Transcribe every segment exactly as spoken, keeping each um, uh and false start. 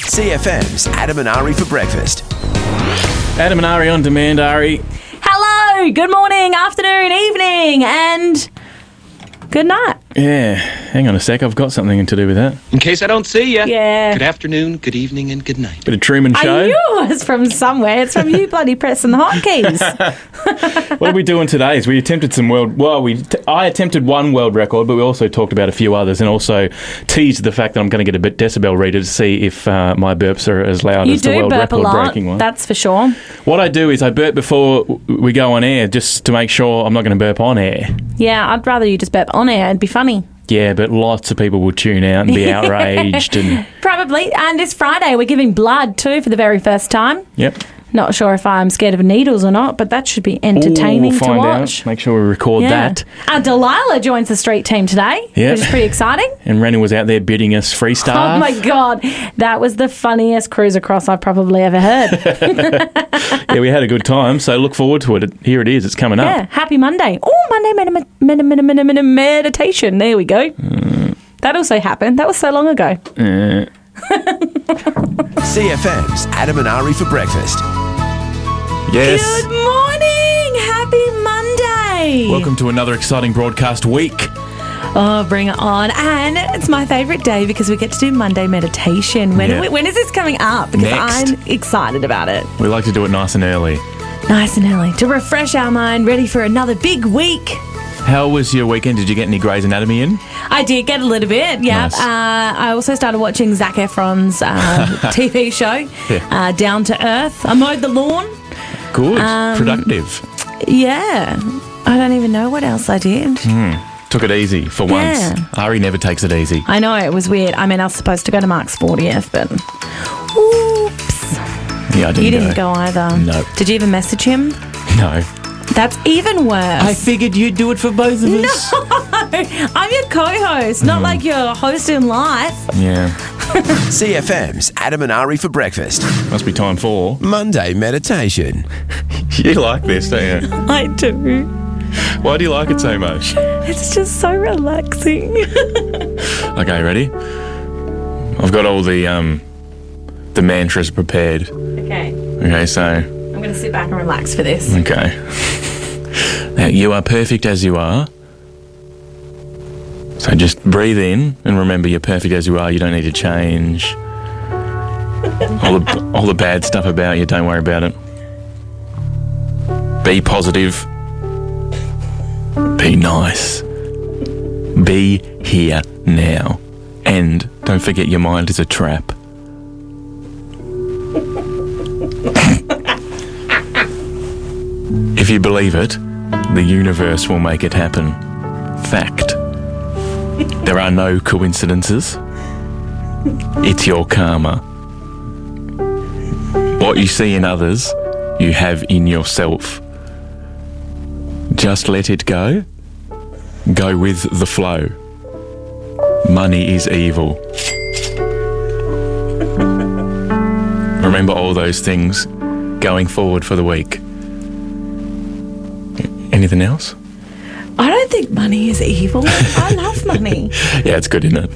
C F M's Adam and Ari for breakfast. Adam and Ari on demand, Ari. Hello, good morning, afternoon, evening, and good night. Yeah, hang on a sec, I've got something to do with that. In case I don't see you. Yeah. Good afternoon, good evening, and good night. Bit of Truman Show. I knew it was from somewhere. It's from you bloody pressing the hotkeys. What are we doing today? Is we attempted some world... Well, we t- I attempted one world record, but we also talked about a few others and also teased the fact that I'm going to get a bit decibel reader to see if uh, my burps are as loud You as the do world burp a lot, record-breaking one. that's for sure. What I do is I burp before we go on air just to make sure I'm not going to burp on air. Yeah, I'd rather you just burp on air. It'd be funny. Yeah, but lots of people will tune out and be outraged. and Probably. And it's Friday. We're giving blood too for the very first time. Yep. Not sure if I'm scared of needles or not, but that should be entertaining Ooh, we'll to find watch. out. Make sure we record Yeah. that. Uh, Delilah joins the street team today, Yeah. which is pretty exciting. And Rennie was out there bidding us free stuff. Oh my God, that was the funniest cruise across I've probably ever heard. Yeah, we had a good time, so look forward to it. Here it is, it's coming Yeah, up. happy Monday. Oh, Monday med- med- med- med- med- meditation. There we go. Mm. That also happened. That was so long ago. Uh, C F M's Adam and Ari for breakfast. yes. Good morning. Happy Monday. Welcome to another exciting broadcast week. Oh, bring it on. And it's my favourite day because we get to do Monday meditation. When, Yeah. when is this coming up? Because Next. I'm excited about it. We like to do it nice and early. Nice and early to refresh our mind, ready for another big week. How was your weekend? Did you get any Grey's Anatomy in? I did get a little bit, yeah. Nice. Uh, I also started watching Zac Efron's uh, T V show, Yeah. uh, Down to Earth. I mowed the lawn. Good. Um, Productive. Yeah. I don't even know what else I did. Took it easy for once. Yeah. Ari never takes it easy. I know, it was weird. I mean, I was supposed to go to Mark's fortieth, but oops. Yeah, I didn't You didn't go. go either. No. Did you even message him? No. That's even worse. figured you'd do it for both of us. I'm your co-host, not like your host in life. Yeah. C F M's Adam and Ari for breakfast. Must be time for... Monday meditation. You like this, don't you? I do. Why do you like it so much? It's just so relaxing. Okay, ready? I've got all the um, the mantras prepared. Okay. Okay, so... I'm going to sit back and relax for this. Okay. Now, you are perfect as you are. So just breathe in and remember you're perfect as you are. You don't need to change. All the, all the bad stuff about you, don't worry about it. Be positive. Be nice. Be here now. And don't forget your mind is a trap. If you believe it, the universe will make it happen. Fact. There are no coincidences. It's your karma. What you see in others, you have in yourself. Just let it go. Go with the flow. Money is evil. Remember all those things going forward for the week. Anything else? I don't think money is evil. I love money. Yeah, it's good, isn't it?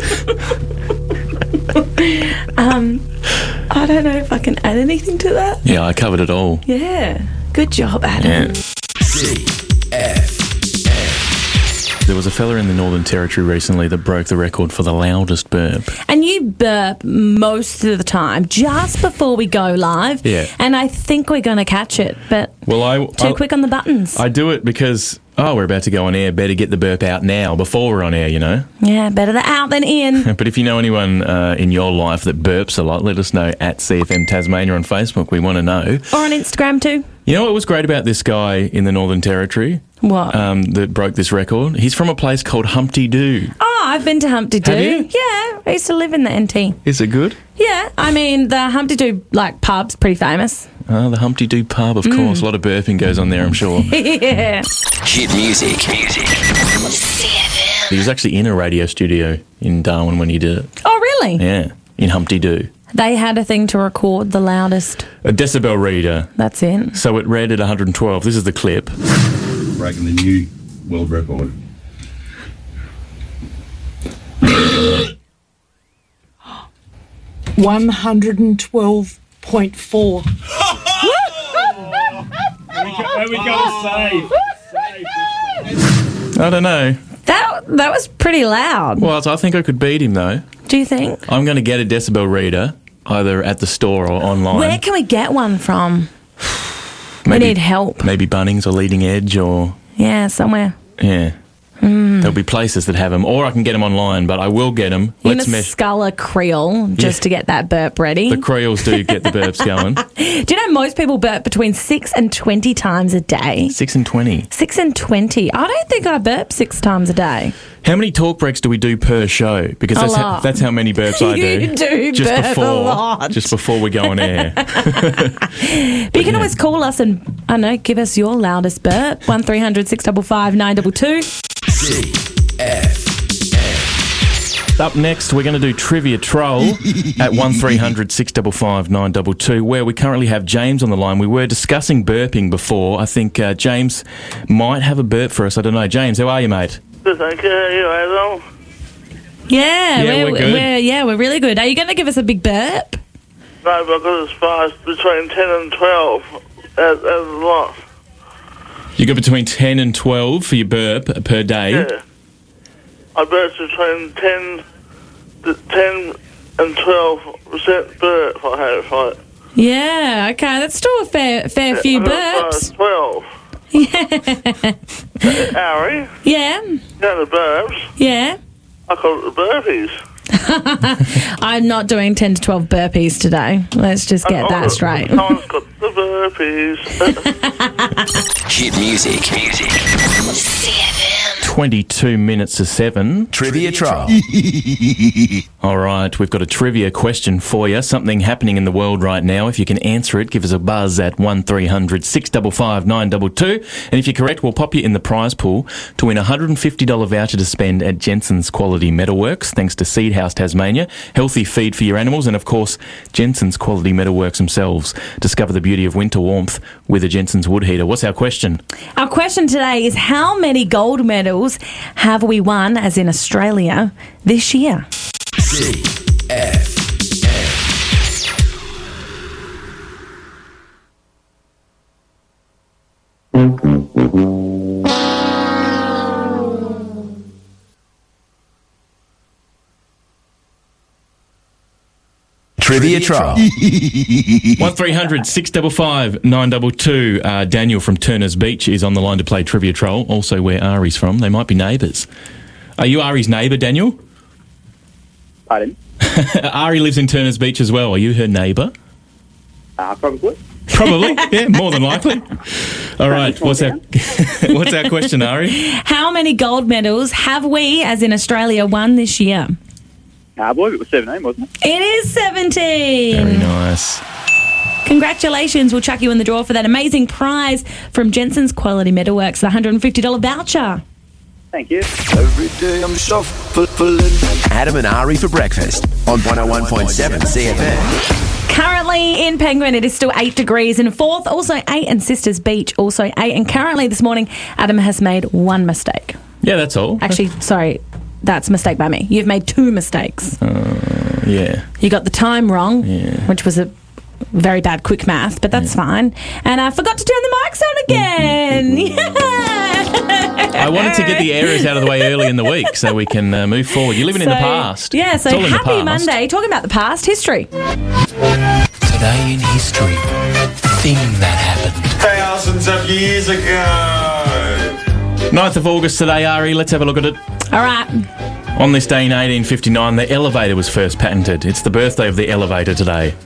Um, I don't know if I can add anything to that. Yeah, I covered it all. Yeah. Good job, Adam. Yeah. C F There was a fella in the Northern Territory recently that broke the record for the loudest burp. And you burp most of the time, just before we go live. Yeah. And I think we're going to catch it, but Well, I too I, quick on the buttons. I do it because oh, we're about to go on air. Better get the burp out now before we're on air, you know. yeah, better the out than in. But if you know anyone uh, in your life that burps a lot, let us know at C F M Tasmania on Facebook. We want to know. Or on Instagram too. You know what was great about this guy in the Northern Territory? What? Um, that broke this record? He's from a place called Humpty Doo. Oh, I've been to Humpty Doo. Have you? Yeah, I used to live in the N T. Is it good? Yeah, I mean, the Humpty Doo, like, pub's pretty famous. Oh, the Humpty Doo pub, of course. A lot of burping goes on there, I'm sure. Yeah. Hit music. Music. He was actually in a radio studio in Darwin when he did it. Oh, really? Yeah, in Humpty Doo. They had a thing to record the loudest. A decibel reader. That's it. So it read at one hundred twelve. This is the clip. Breaking the new world record. one hundred twelve point four. Where we go to save? I don't know. That that was pretty loud. Well, I think I could beat him, though. Do you think? I'm going to get a decibel reader, either at the store or online. Where can we get one from? maybe, we need help. Maybe Bunnings or Leading Edge or... Yeah, somewhere. Yeah. Mm. There'll be places that have them, or I can get them online, but I will get them. You're Let's going to mesh. scull a creel just Yeah. to get that burp ready. The creels do get the burps going. Do you know most people burp between six and twenty times a day? Six and twenty. Six and twenty. I don't think I burp six times a day. How many talk breaks do we do per show? Because A that's how, lot. that's how many burps I do. You do just burp a before, lot. Just before we go on air. But you can always call us and, I don't know, give us your loudest burp. one three hundred six five five nine two two. C F. Up next, we're going to do Trivia Troll at one three hundred six five five nine two two, where we currently have James on the line. We were discussing burping before. I think uh, James might have a burp for us. I don't know. James, how are you, mate? Good, thank you. You, Adam? Yeah, Yeah, we're good. We're, yeah, we're really good. Are you going to give us a big burp? No, but I got as far as between ten and twelve as, as a lot. You got between ten and twelve for your burp per day. Yeah. I burst between ten, to ten and twelve percent burp I had right. Yeah, okay. That's still a fair fair few I got as burps. far as twelve. Yeah. Harry, Yeah. you know the burps. Yeah. I call it the burpees. I'm not doing ten to twelve burpees today. Let's just get I- that I- straight. Someone's got the burpees. Hit music. Music. twenty-two minutes to seven. Trivia Troll. All right, we've got a trivia question for you. Something happening in the world right now. If you can answer it, give us a buzz at one three hundred six five five nine two two. And if you're correct, we'll pop you in the prize pool to win a one hundred fifty dollars voucher to spend at Jensen's Quality Metalworks, thanks to Seed House Tasmania. Healthy feed for your animals, and of course, Jensen's Quality Metalworks themselves. Discover the beauty of winter warmth with a Jensen's wood heater. What's our question? Our question today is, how many gold medals have we won, as in Australia, this year? C F. Trivia Troll. one three hundred six five five nine two two. Uh, Daniel from Turners Beach is on the line to play Trivia Troll, also where Ari's from. They might be neighbours. Are you Ari's neighbour, Daniel? Pardon? Ari lives in Turners Beach as well. Are you her neighbour? Uh, probably. Probably, yeah, more than likely. All right, what's our, what's our question, Ari? How many gold medals have we, as in Australia, won this year? I believe it was seventeen, wasn't it? It is seventeen. Very nice. Congratulations. We'll chuck you in the draw for that amazing prize from Jensen's Quality Metalworks, the one hundred fifty dollars voucher. Thank you. Every day I'm shuffling. Adam and Ari for breakfast on one oh one point seven C F M. Currently in Penguin, it is still eight degrees. In Forth, also eight. And Sisters Beach, also eight. And currently this morning, Adam has made one mistake. Yeah, that's all. Actually, sorry, that's a mistake by me. You've made two mistakes. Uh, yeah. You got the time wrong, Yeah. which was a very bad quick math, but that's fine. And I forgot to turn the mics on again. Yeah. I wanted to get the errors out of the way early in the week so we can uh, move forward. You're living in the So, past. Yeah, so It's all in the happy past. Monday. Talking about the past, history. Today in history, thing that happened. Thousands of years ago. ninth of August today, Ari. Let's have a look at it. All right. On this day in eighteen fifty-nine, the elevator was first patented. It's the birthday of the elevator today.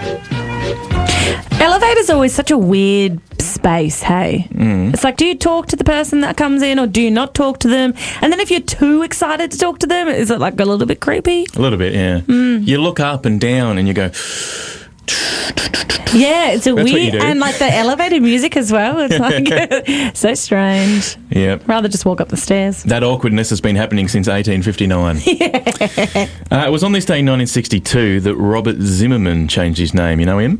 Elevator's always such a weird space, hey? Mm. It's like, do you talk to the person that comes in or do you not talk to them? And then if you're too excited to talk to them, is it like a little bit creepy? A little bit, yeah. Mm. You look up and down and you go... Yeah, it's a That's what you weird... do. And like the elevator music as well. It's like so strange. Yep. Rather just walk up the stairs. That awkwardness has been happening since eighteen fifty-nine. Yeah. Uh, it was on this day in nineteen sixty-two that Robert Zimmerman changed his name. You know him?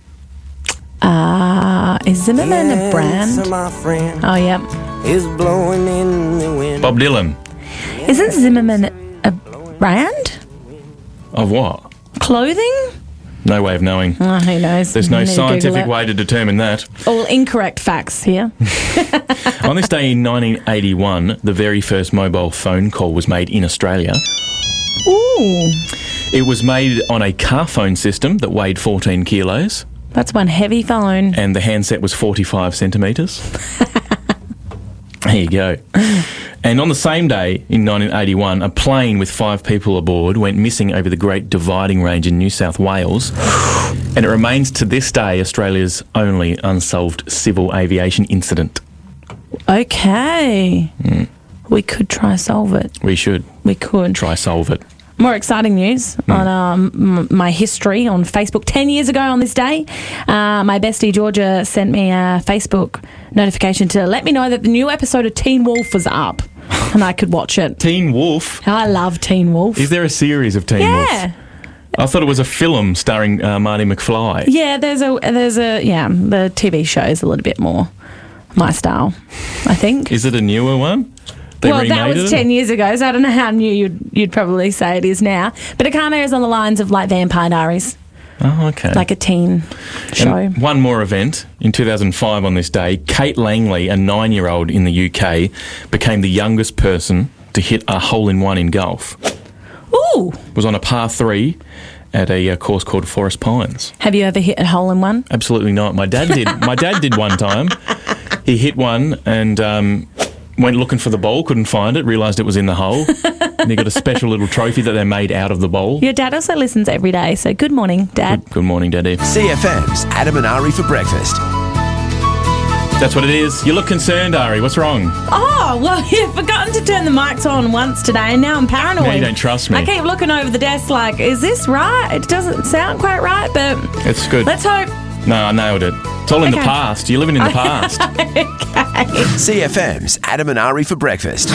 Uh, is Zimmerman a brand? Oh, yeah. Is blowing in the wind. Bob Dylan. Isn't Zimmerman a brand? Of what? Clothing? No way of knowing. Oh, who knows? There's no I need to Google scientific it. way to determine that. All incorrect facts here. On this day in nineteen eighty-one, the very first mobile phone call was made in Australia. Ooh. It was made on a car phone system that weighed fourteen kilos. That's one heavy phone. And the handset was forty-five centimetres. There you go. And on the same day, in nineteen eighty-one, a plane with five people aboard went missing over the Great Dividing Range in New South Wales. And it remains to this day Australia's only unsolved civil aviation incident. Okay. Mm. We could try solve it. We should. We could. Try solve it. More exciting news mm. on um, m- my history on Facebook. Ten years ago on this day, uh, my bestie Georgia sent me a Facebook notification to let me know that the new episode of Teen Wolf was up and I could watch it. Teen Wolf? I love Teen Wolf. Is there a series of Teen Wolf? Yeah. I thought it was a film starring uh, Marty McFly. Yeah, there's a, there's a, yeah, the T V show is a little bit more my style, I think. Is it a newer one? They well, that was it? ten years ago, so I don't know how new you'd, you'd probably say it is now. But it kind of is on the lines of like Vampire Diaries. Oh, okay. Like a teen show. And one more event. In two thousand five on this day, Kate Langley, a nine-year-old in the U K, became the youngest person to hit a hole-in-one in golf. Ooh! It was on a par three at a uh, course called Forest Pines. Have you ever hit a hole-in-one? Absolutely not. My dad did. My dad did one time. He hit one and... Um, went looking for the bowl, couldn't find it, realised it was in the hole. And he got a special little trophy that they made out of the bowl. Your dad also listens every day, so good morning, Dad. Good, good morning, Daddy. C F M's Adam and Ari for breakfast. That's what it is. You look concerned, Ari. What's wrong? Oh, well, you've forgotten to turn the mics on once today, and now I'm paranoid. Now you don't trust me. I keep looking over the desk like, is this right? It doesn't sound quite right, but... It's good. Let's hope... No, I nailed it. It's all in Okay. the past. You're living in the past. Okay. C F M's Adam and Ari for breakfast.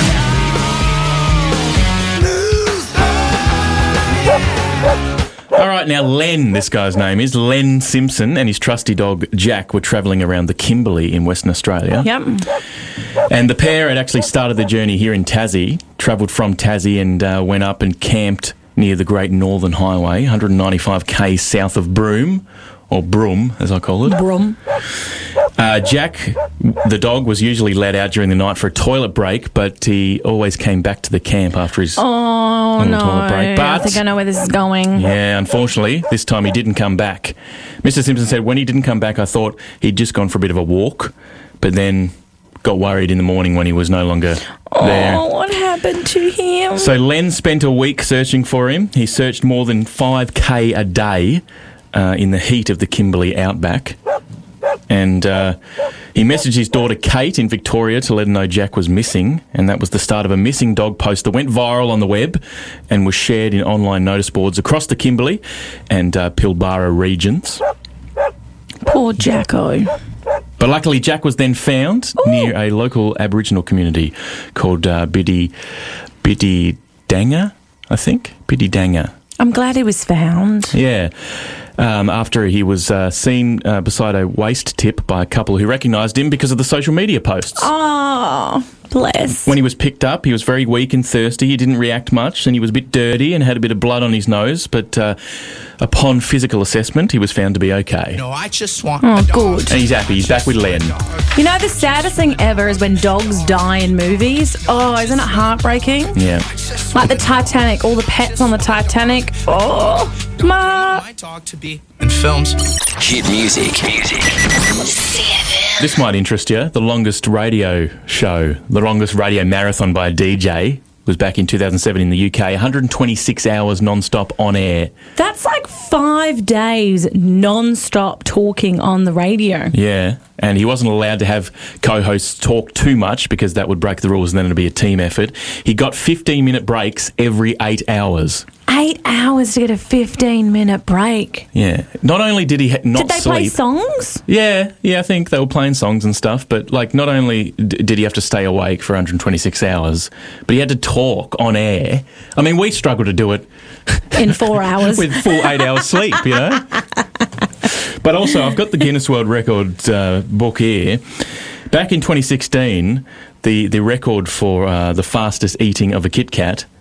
All right, now Len, this guy's name is Len Simpson, and his trusty dog Jack were travelling around the Kimberley in Western Australia. Yep. And the pair had actually started the journey here in Tassie, travelled from Tassie and uh, went up and camped near the Great Northern Highway, one hundred ninety-five kays south of Broome, or Broome, as I call it. Broome. Uh, Jack, the dog, was usually let out during the night for a toilet break, but he always came back to the camp after his Oh, little no. toilet break. I But think I know where this is going. yeah, unfortunately, this time he didn't come back. Mister Simpson said, when he didn't come back, I thought he'd just gone for a bit of a walk, but then got worried in the morning when he was no longer there. Oh, what happened to him? So Len spent a week searching for him. He searched more than five K a day uh, in the heat of the Kimberley outback. And uh, he messaged his daughter Kate in Victoria to let her know Jack was missing, and that was the start of a missing dog post that went viral on the web and was shared in online notice boards across the Kimberley and uh, Pilbara regions. Poor Jacko. But luckily Jack was then found Ooh. near a local Aboriginal community called uh, Biddy, Biddy Danga, I think. Biddy Danga. I'm glad he was found. Yeah. Um, after he was uh, seen uh, beside a waste tip by a couple who recognised him because of the social media posts. Oh, bless. When he was picked up, he was very weak and thirsty. He didn't react much, and he was a bit dirty and had a bit of blood on his nose. But uh, upon physical assessment, he was found to be okay. No, I just want Oh, good. And he's happy. He's back with Len. You know, the saddest thing ever is when dogs die in movies. Oh, isn't it heartbreaking? Yeah. Like the Titanic, all the pets on the Titanic. Oh, my. my dog to be in films. Hit music. Music. This might interest you. The longest radio show, the longest radio marathon by a D J was back in two thousand seven in the U K. one hundred twenty-six hours non-stop on air. That's like five days non-stop talking on the radio. Yeah, and he wasn't allowed to have co-hosts talk too much because that would break the rules and then it'd be a team effort. He got fifteen-minute breaks every eight hours. Eight hours to get a fifteen-minute break. Yeah. Not only did he ha- not Did they sleep... play songs? Yeah, yeah, I think they were playing songs and stuff, but like not only d- did he have to stay awake for one hundred twenty-six hours, but he had to talk on air. I mean, we struggle to do it In four hours. with full eight hours sleep, you know? But also, I've got the Guinness World Record uh, book here. Back in twenty sixteen, the, the record for uh, the fastest eating of a Kit Kat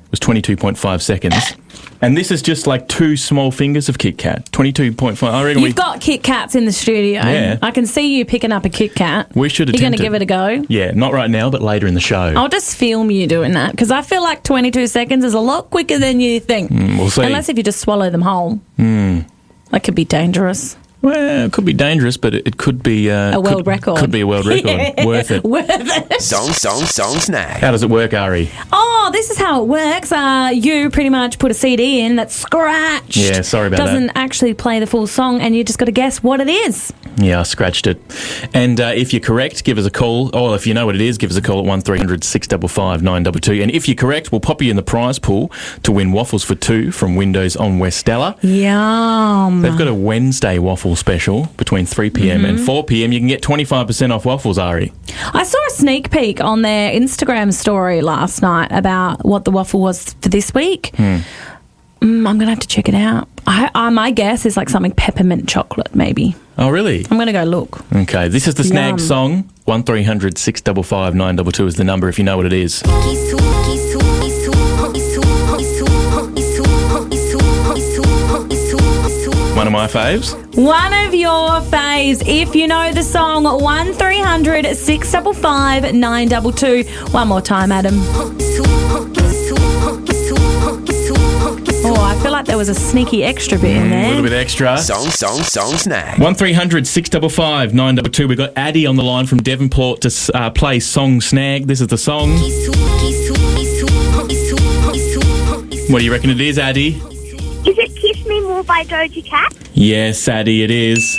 was twenty-two point five seconds. And this is just like two small fingers of Kit Kat. twenty-two point five. I reckon You've we, got Kit Kats in the studio. Yeah. I can see you picking up a Kit Kat. we should You're going attempt to give it a go? Yeah, not right now, but later in the show. I'll just film you doing that because I feel like twenty-two seconds is a lot quicker than you think. Mm, we'll see. Unless if you just swallow them whole. Mm. That could be dangerous. Well, it could be dangerous, but it, it could be... Uh, A world could, record. Could be a world record. Yeah. Worth it. Worth it. Song, song, song snack. How does it work, Ari? Oh, this is how it works. Uh, you pretty much put a C D in that's scratched. Yeah, sorry about Doesn't that. actually play the full song, and you just got to guess what it is. Yeah, I scratched it. And uh, if you're correct, give us a call. Or if you know what it is, give us a call at one three hundred six five five nine two two. And if you're correct, we'll pop you in the prize pool to win waffles for two from Windows on Westella. Yum. They've got a Wednesday waffle special between three p.m. Mm-hmm. and four p.m. You can get twenty-five percent off waffles, Ari. I saw a sneak peek on their Instagram story last night about what the waffle was for this week. Hmm. Mm, I'm going to have to check it out. I, I, my guess is like something peppermint chocolate, maybe. Oh, really? I'm going to go look. Okay, this is the Snag Yum. song. one three hundred six five five nine two two is the number if you know what it is. One of my faves. One of your faves. If you know the song, one three hundred six five five nine two two. One more time, Adam. Oh, I feel like there was a sneaky extra bit in A there. little bit extra. Song, song, song snack. one three hundred six five five nine two two. We've got Addie on the line from Devonport to uh, play Song Snag. This is the song. What do you reckon it is, Addie? Is it Kiss Me More by Doja Cat? Yes, Addie, it is.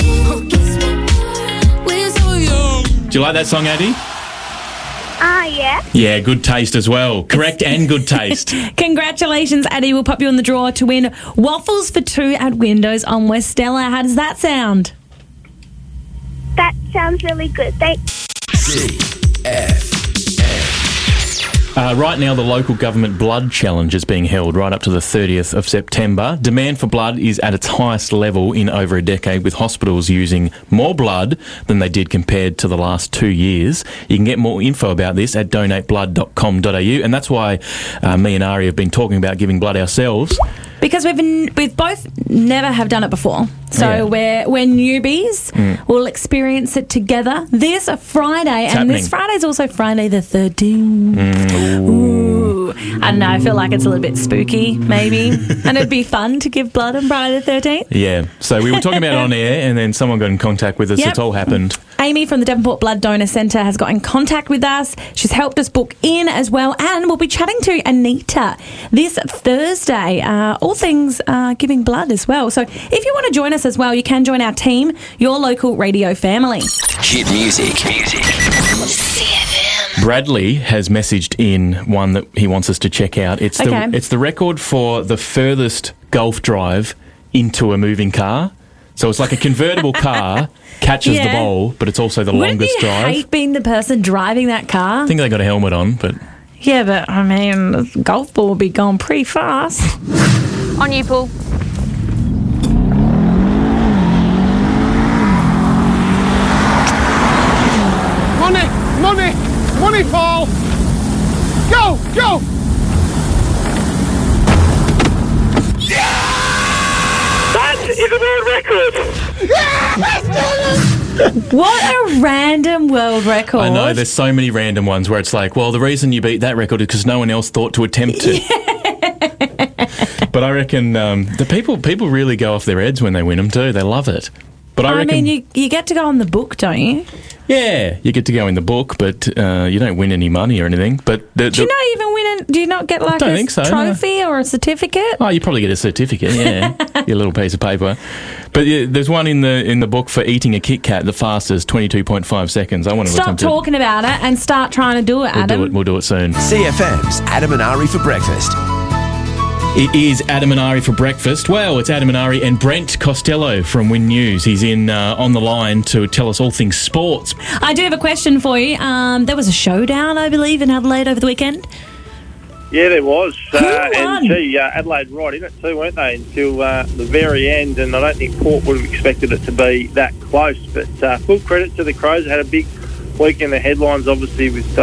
Do you like that song, Addie? Ah, uh, yeah. Yeah, good taste as well. Correct and good taste. Congratulations, Addie. We'll pop you in the draw to win waffles for two at Windows on Westella. How does that sound? That sounds really good. Thanks. C F. Uh, right now, the local government blood challenge is being held right up to the thirtieth of September. Demand for blood is at its highest level in over a decade, with hospitals using more blood than they did compared to the last two years. You can get more info about this at donate blood dot com dot a u, and that's why uh, me and Ari have been talking about giving blood ourselves. Because we've n- we've both never have done it before, so Yeah. we're we're newbies. Mm. We'll experience it together this Friday, and happening. this Friday is also Friday the thirteenth. Mm, ooh. Ooh, I don't know. I feel like it's a little bit spooky, maybe, and it'd be fun to give blood on Friday the thirteenth. Yeah, so we were talking about it on air, and then someone got in contact with us. Yep. It's all happened. Amy from the Devonport Blood Donor Centre has got in contact with us. She's helped us book in as well, and we'll be chatting to Anita this Thursday. Uh, all things uh, giving blood as well. So if you want to join us as well, you can join our team, your local radio family. Hit music. Music. Bradley has messaged in one that he wants us to check out. It's the Okay. it's the record for the furthest golf drive into a moving car. So it's like a convertible car catches the Yeah. ball, but it's also the Wouldn't longest you drive. hate being the person driving that car? I think they got a helmet on, but Yeah, but I mean, the golf ball would be going pretty fast. On you, Paul. Money, money, money, Paul. Go, go. That is a world record. Yeah, let's do this. What a random world record. I know there's so many random ones where it's like, well, the reason you beat that record is because no one else thought to attempt to. But I reckon um, the people people really go off their heads when they win them too. They love it. But I, I reckon, mean, you, you get to go on the book, don't you? yeah, you get to go in the book, but uh, you don't win any money or anything. But the, Do you the- not even win it? Do you not get like don't a think so, no. trophy or a certificate? Oh, you probably get a certificate, yeah, your little piece of paper. But yeah, there's one in the in the book for eating a Kit Kat the fastest, twenty-two point five seconds. I want to Stop attempt it. talking about it and start trying to do it, We'll Adam. do it. We'll do it soon. C F M's Adam and Ari for breakfast. It is Adam and Ari for breakfast. Well, it's Adam and Ari and Brent Costello from Win News. He's in uh, on the line to tell us all things sports. I do have a question for you. Um, there was a showdown, I believe, in Adelaide over the weekend. Yeah, there was. Who Uh, won? and gee, uh, Adelaide right in it too, weren't they, until uh, the very end. And I don't think Port would have expected it to be that close. But uh, full credit to the Crows. They had a big week in the headlines, obviously, with those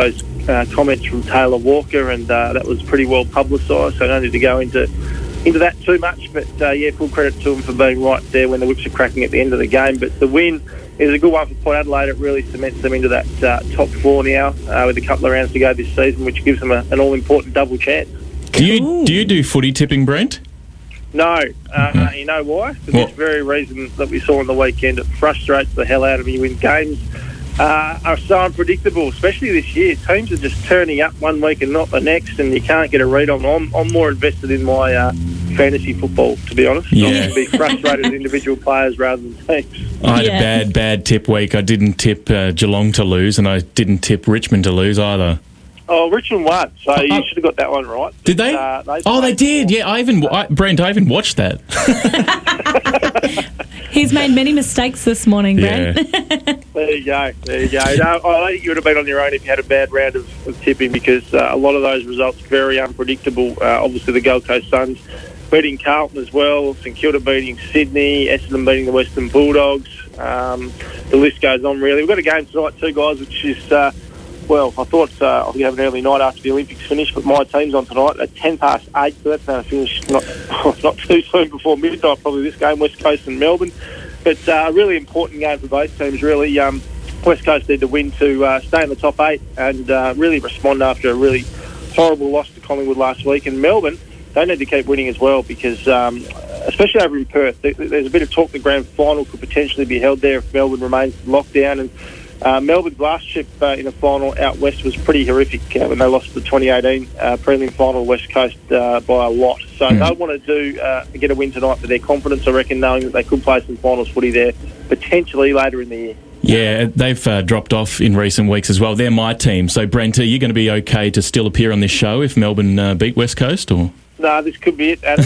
uh, comments from Taylor Walker, and uh, that was pretty well publicised, so I don't need to go into into that too much. But, uh, yeah, full credit to them for being right there when the whips are cracking at the end of the game. But the win is a good one for Port Adelaide. It really cements them into that uh, top four now uh, with a couple of rounds to go this season, which gives them a, an all-important double chance. Do you, do you do footy tipping, Brent? No. Uh, mm-hmm. You know why? For this very reason that we saw on the weekend. It frustrates the hell out of me when games uh, are so unpredictable, especially this year. Teams are just turning up one week and not the next, and you can't get a read on them. I'm, I'm more invested in my uh, fantasy football, to be honest. Yeah. I'm going to be frustrated at individual players rather than teams. I had Yeah. a bad, bad tip week. I didn't tip uh, Geelong to lose, and I didn't tip Richmond to lose either. Oh, Richmond won, so Oh, you oh. should have got that one right. Did they? Uh, they oh, they played- did. Yeah, I even I, Brent. I even watched that. He's made many mistakes this morning, Yeah. Brent. There you go. There you go. No, I don't think you would have been on your own if you had a bad round of, of tipping, because uh, a lot of those results very unpredictable. Uh, obviously, the Gold Coast Suns beating Carlton as well, St Kilda beating Sydney, Essendon beating the Western Bulldogs. Um, the list goes on, really. We've got a game tonight too, guys, which is, uh, well, I thought uh, I'll have an early night after the Olympics finish, but my team's on tonight at ten past eight, so that's going to finish not, not too soon before midnight, probably this game, West Coast and Melbourne. But uh, a really important game for both teams, really. Um, West Coast need to win to uh, stay in the top eight and uh, really respond after a really horrible loss to Collingwood last week. And Melbourne, they need to keep winning as well, because um, especially over in Perth, there's a bit of talk the grand final could potentially be held there if Melbourne remains in lockdown. And uh, Melbourne's last trip uh, in a final out west was pretty horrific uh, when they lost the twenty eighteen uh, prelim final West Coast uh, by a lot. So Mm. they want to do uh, get a win tonight for their confidence, I reckon, knowing that they could play some finals footy there potentially later in the year. Yeah, they've uh, dropped off in recent weeks as well. They're my team. So, Brent, are you going to be okay to still appear on this show if Melbourne uh, beat West Coast? Or No, this could be it, Adam.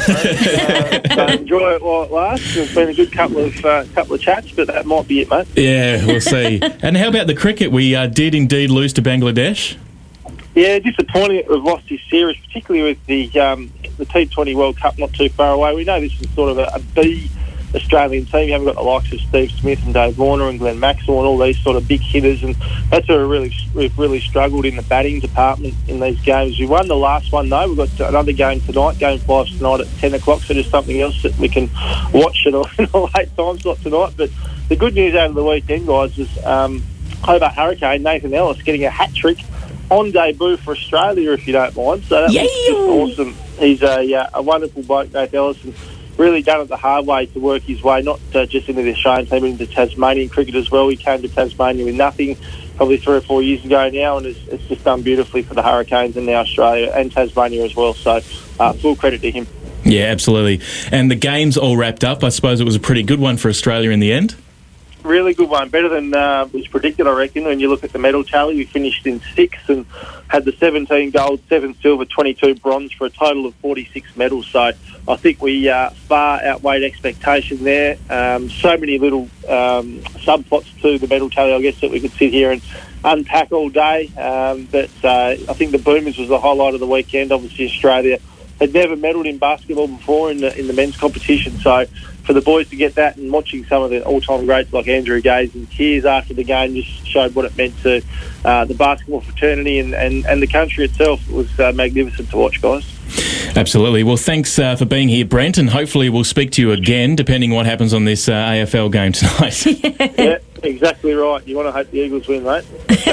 uh, so enjoy it while it lasts. It's been a good couple of uh, couple of chats, but that might be it, mate. Yeah, we'll see. And how about the cricket? We uh, did indeed lose to Bangladesh. Yeah, disappointing that we've lost this series, particularly with the um, the T twenty World Cup not too far away. We know this is sort of a, a B Australian team. You haven't got the likes of Steve Smith and Dave Warner and Glenn Maxwell and all these sort of big hitters, and that's where we really, we've really struggled in the batting department in these games. We won the last one, though. We've got another game tonight, game five tonight at ten o'clock, so there's something else that we can watch in a, in a late time slot tonight. But the good news out of the weekend, guys, is um, Hobart Hurricane, Nathan Ellis, getting a hat-trick on debut for Australia, if you don't mind. So that was just awesome. He's a, uh, a wonderful bloke, Nathan Ellis, and really done it the hard way to work his way, not uh, just into the Australian team, but into Tasmanian cricket as well. He came to Tasmania with nothing probably three or four years ago now, and it's, it's just done beautifully for the Hurricanes and now Australia and Tasmania as well. So uh, full credit to him. Yeah, absolutely. And the game's all wrapped up. I suppose it was a pretty good one for Australia in the end. Really good one, better than uh, was predicted, I reckon. When you look at the medal tally, we finished in sixth and had the seventeen gold, seven silver, twenty-two bronze for a total of forty-six medals. So I think we uh, far outweighed expectation there. Um, so many little um, subplots to the medal tally, I guess, that we could sit here and unpack all day. Um, but uh, I think the Boomers was the highlight of the weekend. Obviously, Australia had never medalled in basketball before in the in the men's competition. So for the boys to get that, and watching some of the all-time greats like Andrew Gaze in tears after the game, just showed what it meant to uh, the basketball fraternity and, and, and the country itself. It was uh, magnificent to watch, guys. Absolutely. Well, thanks uh, for being here, Brent, and hopefully we'll speak to you again, depending what happens on this uh, A F L game tonight. Yeah, exactly right. You want to hope the Eagles win, mate.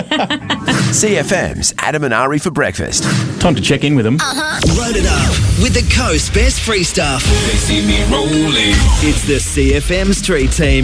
C F M's Adam and Ari for breakfast. Time to check in with them. Uh-huh. Load it up with the Coast's best free stuff. They see me rolling. It's the C F M Street Team.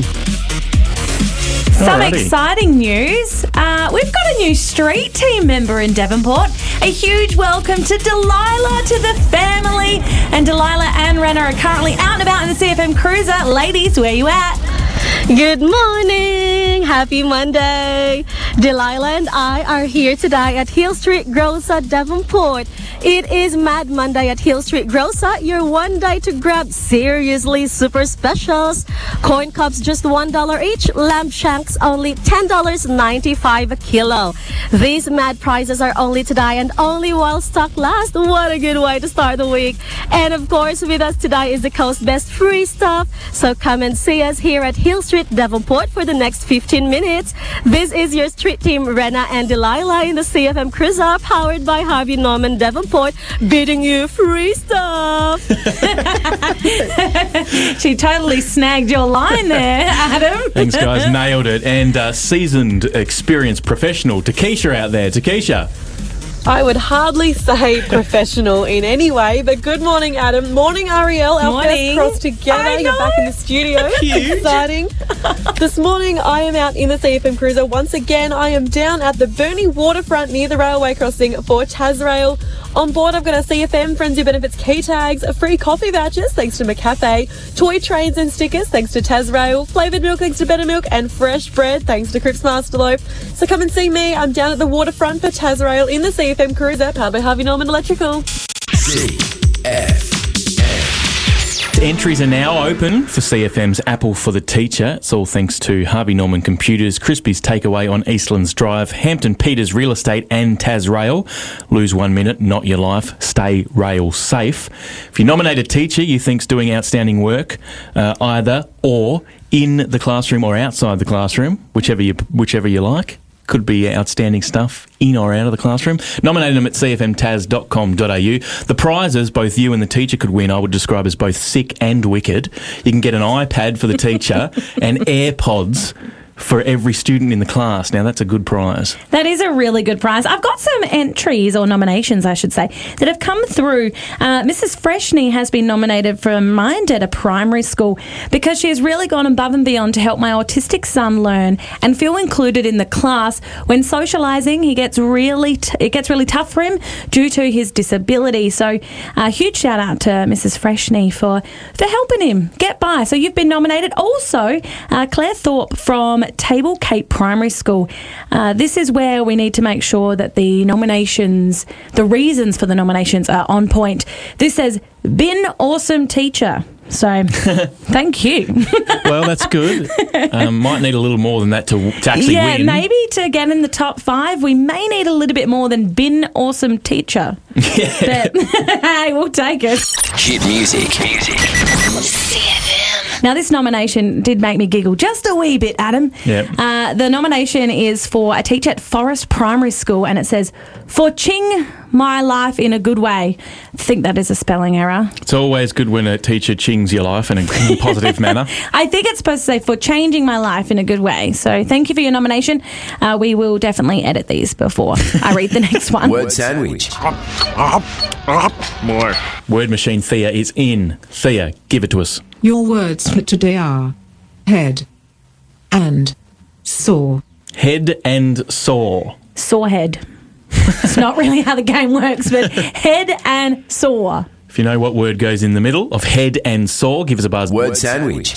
Some Alrighty. exciting news. Uh, we've got a new street team member in Devonport. A huge welcome to Delilah to the family. And Delilah and Renner are currently out and about in the C F M Cruiser. Ladies, where you at? Good morning! Happy Monday! Delilah and I are here today at Hill Street Grocer, Devonport. It is Mad Monday at Hill Street Grocer, your one day to grab seriously super specials. Corn cups just one dollar each, lamb shanks only ten dollars and ninety-five cents a kilo. These mad prices are only today and only while stock lasts. What a good way to start the week. And of course, with us today is the Coast's best free stuff. So come and see us here at Hill Street, Devonport for the next fifteen minutes. This is your street Street team Rena and Delilah in the C F M Cruiser, powered by Harvey Norman Devonport, bidding you free stuff. She totally snagged your line there, Adam. Thanks, guys. Nailed it. And uh, seasoned, experienced professional Takesha out there. Takesha. I would hardly say professional in any way, but good morning, Adam. Morning, Ariel. Our Morning. first cross together. I You're know. back in the studio. Cute. Exciting. This morning, I am out in the C F M Cruiser. Once again, I am down at the Burnie waterfront near the railway crossing for Tasrail. On board, I've got a C F M Friends Who Benefits key tags, free coffee vouchers thanks to McCafe, toy trains and stickers thanks to Tasrail, flavoured milk thanks to Better Milk, and fresh bread thanks to Cripps Master Loaf. So come and see me. I'm down at the waterfront for Tasrail in the C F M Cruiser, powered by Harvey Norman Electrical. C F. Entries are now open for C F M's Apple for the Teacher. It's all thanks to Harvey Norman Computers, Crispy's Takeaway on Eastlands Drive, Hampton Peters Real Estate and Tasrail. Lose one minute, not your life. Stay rail safe. If you nominate a teacher you think's doing outstanding work, uh, either or in the classroom or outside the classroom, whichever you whichever you like. Could be outstanding stuff in or out of the classroom. Nominate them at c f m tas dot com dot a u. The prizes both you and the teacher could win I would describe as both sick and wicked. You can get an iPad for the teacher and AirPods for every student in the class. Now, that's a good prize. That is a really good prize. I've got some entries, or nominations, I should say, that have come through. Uh, Missus Freshney has been nominated for Mindetta Primary School because she has really gone above and beyond to help my autistic son learn and feel included in the class. When socialising, he gets really t- it gets really tough for him due to his disability. So, a uh, huge shout out to Missus Freshney for, for helping him get by. So, you've been nominated. Also, uh, Claire Thorpe from Table Cape Primary School. Uh, this is where we need to make sure that the nominations, the reasons for the nominations are on point. This says, been awesome teacher. So, thank you. Well, that's good. Um, might need a little more than that to, to actually yeah, win. maybe to get in the top five, we may need a little bit more than been awesome teacher. Yeah. But, hey, we'll take it. Hit music. Music. C F M. Now, this nomination did make me giggle just a wee bit, Adam. Yep. Uh, the nomination is for a teacher at Forest Primary School, and it says, for Ching my life in a good way. I think that is a spelling error. It's always good when a teacher chings your life in a positive manner. I think it's supposed to say, for changing my life in a good way. So thank you for your nomination. Uh, we will definitely edit these before I read the next one. Word sandwich. More. Word machine Thea is in. Thea, give it to us. Your words for today are head and saw. Head and saw. Sore head. It's not really how the game works, but head and saw. If you know what word goes in the middle of head and saw, give us a buzz. Word sandwich.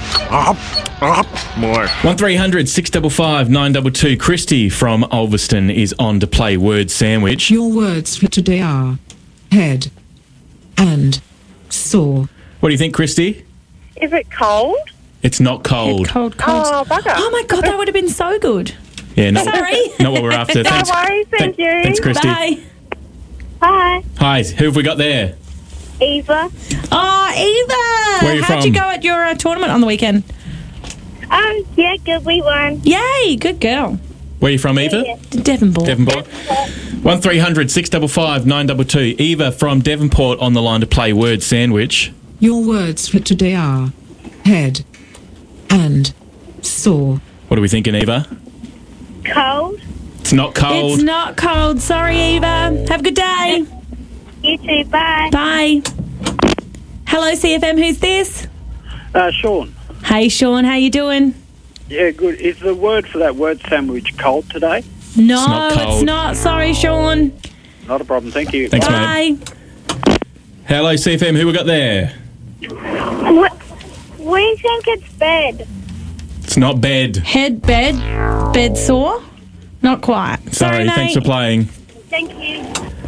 More. one three hundred six five five nine two two. Christy from Ulverston is on to play word sandwich. Your words for today are head and saw. What do you think, Christy? Is it cold? It's not cold. Head, cold, cold. Oh, bugger. Oh, my God, that would have been so good. Yeah, not, Sorry. not what we're after. No Thanks. worries, thank you. Thanks, Christy. Bye. Bye. Hi, who have we got there? Eva. Oh, Eva. Where are you How'd from? you go at your uh, tournament on the weekend? Um, yeah, good, we won. Yay, good girl. Where are you from, Eva? Yeah. Devonport. Devonport. one three hundred six five five nine two two. Eva from Devonport on the line to play word sandwich. Your words for today are head and saw. What are we thinking, Eva? Cold. It's not cold. It's not cold. Sorry, Eva. Have a good day. You too, bye. Bye. Hello, C F M. Who's this? Uh, Sean. Hey, Sean. How you doing? Yeah, good. Is the word for that word sandwich cold today? No, It's not it's cold. not. Sorry, Sean. Not a problem, thank you. Thanks, Bye. mate. Hello, C F M. Who we got there? What? We think it's bed. It's not bed. Head, bed, bed sore. Not quite. Sorry, Sorry, thanks mate. for playing. Thank you.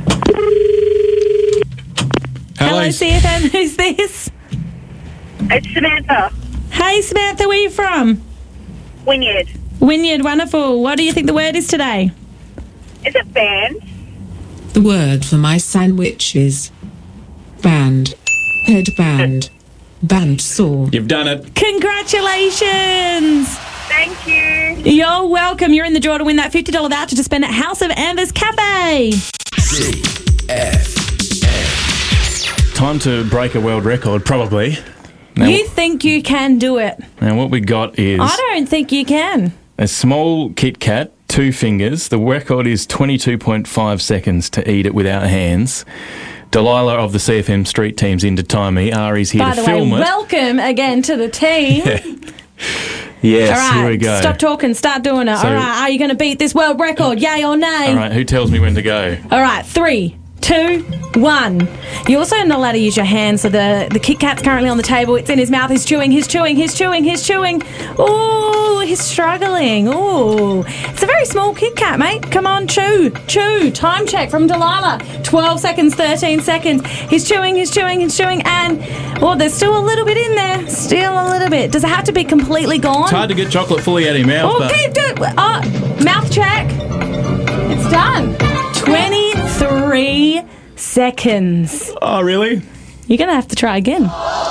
Hello, Hello, C F M. Who's this? It's Samantha. Hey, Samantha. Where are you from? Wynyard. Wynyard. Wonderful. What do you think the word is today? Is it band? The word for my sandwich is band. Headband. Band saw. You've done it. Congratulations. Thank you. You're welcome. You're in the draw to win that fifty dollars voucher to spend at House of Amber's Cafe. C F M. Time to break a world record, probably. Now, You think you can do it? now what we got is I don't think you can. a small Kit Kat, two fingers. The record is twenty-two point five seconds to eat it without hands. Delilah of the C F M Street Team's in to time me. Ari's here By to the film way, it. welcome again to the team. Yes, All right, here we go. stop talking, start doing it. So- All right, are you going to beat this world record? Yay or nay? All right, who tells me when to go? All right, three, two, one. You're also not allowed to use your hands, so the, the Kit Kat's currently on the table. It's in his mouth. He's chewing, he's chewing, he's chewing, he's chewing. Ooh, he's struggling. Ooh. It's a very small Kit Kat, mate. Come on, chew, chew. Time check from Delilah. twelve seconds, thirteen seconds. He's chewing, he's chewing, he's chewing, and, oh, there's still a little bit in there. Still a little bit. Does it have to be completely gone? It's hard to get chocolate fully out of your mouth, Oh, but keep doing Oh, mouth check. It's done. twenty-three seconds. Oh, really? You're going to have to try again.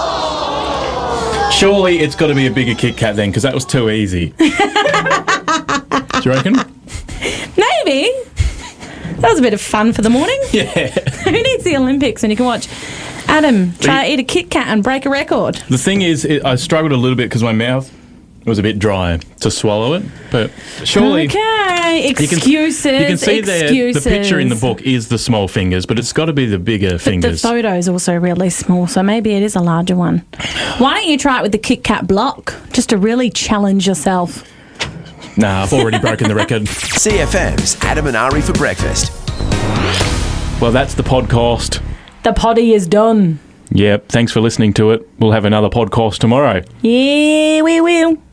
Surely it's got to be a bigger Kit Kat then, because that was too easy. Do you reckon? Maybe. That was a bit of fun for the morning. Yeah. Who needs the Olympics when you can watch Adam try to eat a Kit Kat and break a record? The thing is, it, I struggled a little bit because my mouth was a bit dry to swallow it, but surely... Okay, You can- excuses, You can see there, the excuses. picture in the book is the small fingers, but it's got to be the bigger But fingers. the photo's also really small, so maybe it is a larger one. Why don't you try it with the Kit Kat block, just to really challenge yourself? Nah, I've already broken the record. C F M's Adam and Ari for breakfast. Well, that's the podcast. The potty is done. Yep, thanks for listening to it. We'll have another podcast tomorrow. Yeah, we will.